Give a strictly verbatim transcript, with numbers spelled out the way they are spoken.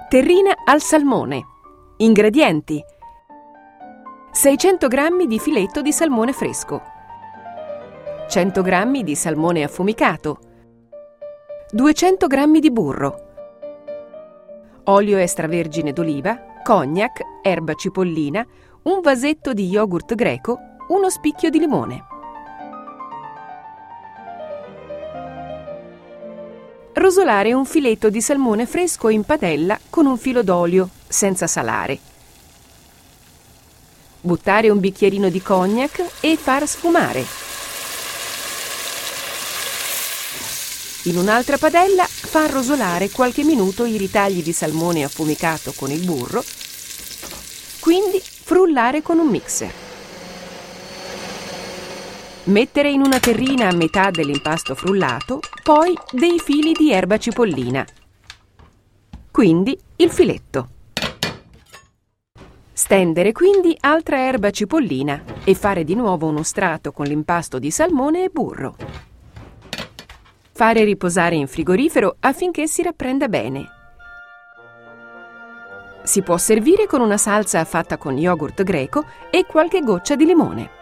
Terrina al salmone. Ingredienti: seicento grammi di filetto di salmone fresco, cento grammi di salmone affumicato, duecento grammi di burro, olio extravergine d'oliva, cognac, erba cipollina, un vasetto di yogurt greco, uno spicchio di limone. Rosolare un filetto di salmone fresco in padella con un filo d'olio, senza salare. Buttare un bicchierino di cognac e far sfumare. In un'altra padella far rosolare qualche minuto i ritagli di salmone affumicato con il burro, quindi frullare con un mixer. Mettere in una terrina a metà dell'impasto frullato, poi dei fili di erba cipollina, quindi il filetto. Stendere quindi altra erba cipollina e fare di nuovo uno strato con l'impasto di salmone e burro. Fare riposare in frigorifero affinché si rapprenda bene. Si può servire con una salsa fatta con yogurt greco e qualche goccia di limone.